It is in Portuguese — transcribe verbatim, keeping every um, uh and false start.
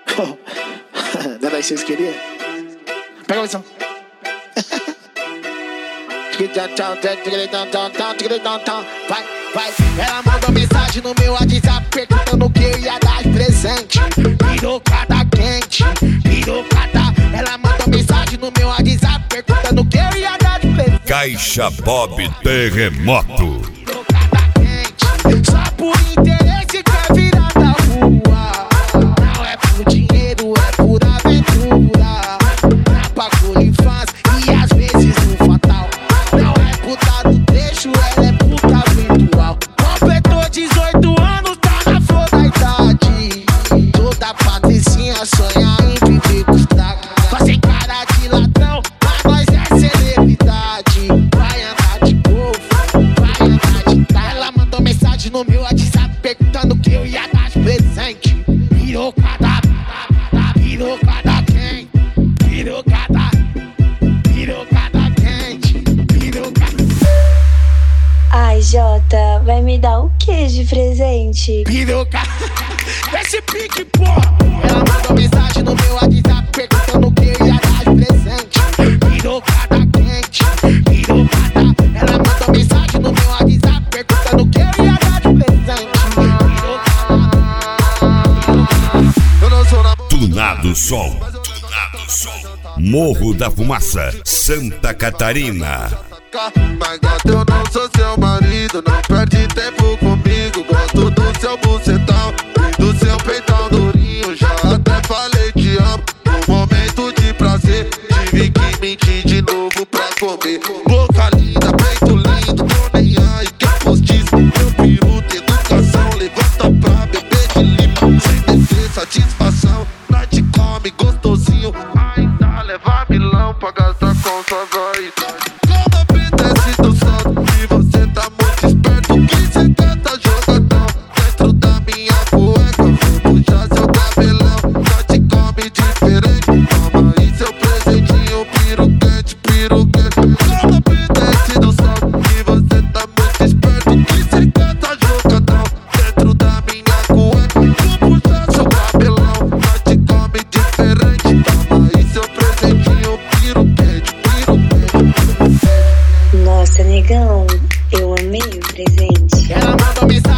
Não era isso que vocês queriam? Pega a visão. Vai, vai. Ela mandou mensagem no meu WhatsApp perguntando o que eu ia dar de presente. Pirocada quente, pirocada. Ela mandou mensagem no meu WhatsApp perguntando o que eu ia dar de presente. Caixa Bob Terremoto. Pirocada quente, só por interesse quer virar da rua. Não é por dinheiro, é por aventura. Não pagou infância e às vezes no fatal. Não é puta do trecho, ela é puta virtual. Completou dezoito anos, tá na flor da idade. Toda patricinha sonha em viver com os destaque. Fazem cara de ladrão, mas nós é celebridade. Vai andar de golfe, vai andar de tá. Ela mandou mensagem no meu WhatsApp perguntando o que eu ia dar de presente. Pirocada, pirocada quente, pirocada, pirocada quente, pirocada. Ai, Jota, vai me dar o que de presente? Piroca, esse pique, porra. Ela mandou mensagem no meu WhatsApp perguntando o que eu ia dar de presente. Pirocada quente, pirocada. Ela mandou mensagem no meu WhatsApp perguntando o que eu ia dar de presente. Tunado Sol. Tunado Sol. Morro da Fumaça, Santa Catarina. Mas gata, eu não sou seu marido, não perde tempo comigo. Gosto do seu bucetão e do seu peitão durinho. Já até falei te amo, no momento de prazer tive que mentir de novo pra comer. Boca linda, peito lindo, tô nem aí, que é postiço. Meu peru tem educação, levanta pra beber de limão. Sem defesa, satisfação, nós te come gostosinho. Ainda leva milão pra gastar com sua vaidade. Desce do salto e você tá muito esperto. Que cê canta jogadão dentro da minha cueca. Vou puxar seu cabelão, já te come diferente. Toma aí seu presentinho, piroquete, piroquete. Como desce do salto e você tá muito esperto. Que cê canta jogadão dentro da minha cueca. Vou puxar seu cabelão, já te come diferente. Toma aí seu presentinho, piroquete, piroquete. Nossa, negão, eu amei o presente. Ela mandou mensagem